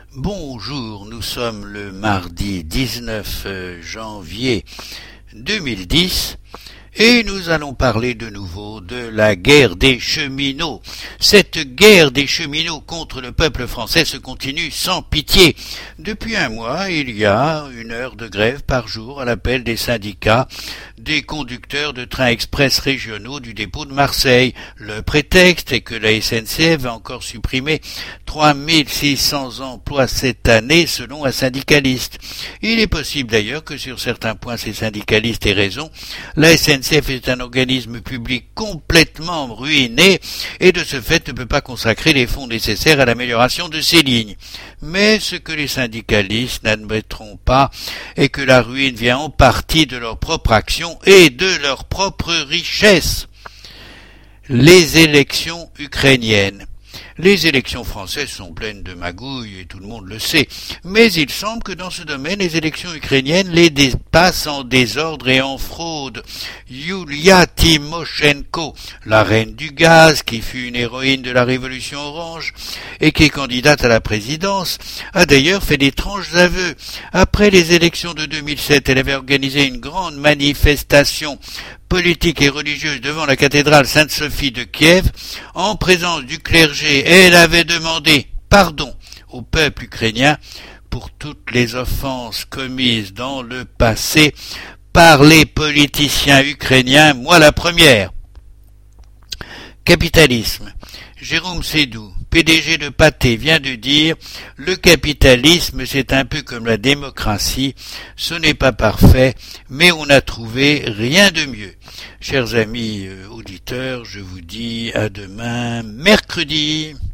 Bonjour, nous sommes le mardi 19 janvier 2010 et nous allons parler de nouveau de la guerre des cheminots. Cette guerre des cheminots contre le peuple français se continue sans pitié. Depuis un mois, il y a 1 heure de grève par jour à l'appel des syndicats des conducteurs de trains express régionaux du dépôt de Marseille. Le prétexte est que la SNCF va encore supprimer 3600 emplois cette année selon un syndicaliste. Il est possible d'ailleurs que sur certains points ces syndicalistes aient raison. La SNCF est un organisme public complètement ruiné et de ce fait ne peut pas consacrer les fonds nécessaires à l'amélioration de ses lignes. Mais ce que les syndicalistes n'admettront pas est que la ruine vient en partie de leur propre action et de leur propre richesse. Les élections ukrainiennes. Les élections françaises sont pleines de magouilles et tout le monde le sait, mais il semble que dans ce domaine, les élections ukrainiennes les dépassent en désordre et en fraude. Yulia Tymoshenko, la reine du gaz, qui fut une héroïne de la Révolution orange et qui est candidate à la présidence, a d'ailleurs fait d'étranges aveux. Après les élections de 2007, elle avait organisé une grande manifestation politique et religieuse devant la cathédrale Sainte-Sophie de Kiev, en présence du clergé, elle avait demandé pardon au peuple ukrainien pour toutes les offenses commises dans le passé par les politiciens ukrainiens, moi la première. Capitalisme. Jérôme Sédou, PDG de Pathé, vient de dire « Le capitalisme, c'est un peu comme la démocratie, ce n'est pas parfait, mais on n'a trouvé rien de mieux. » Chers amis auditeurs, je vous dis à demain, mercredi.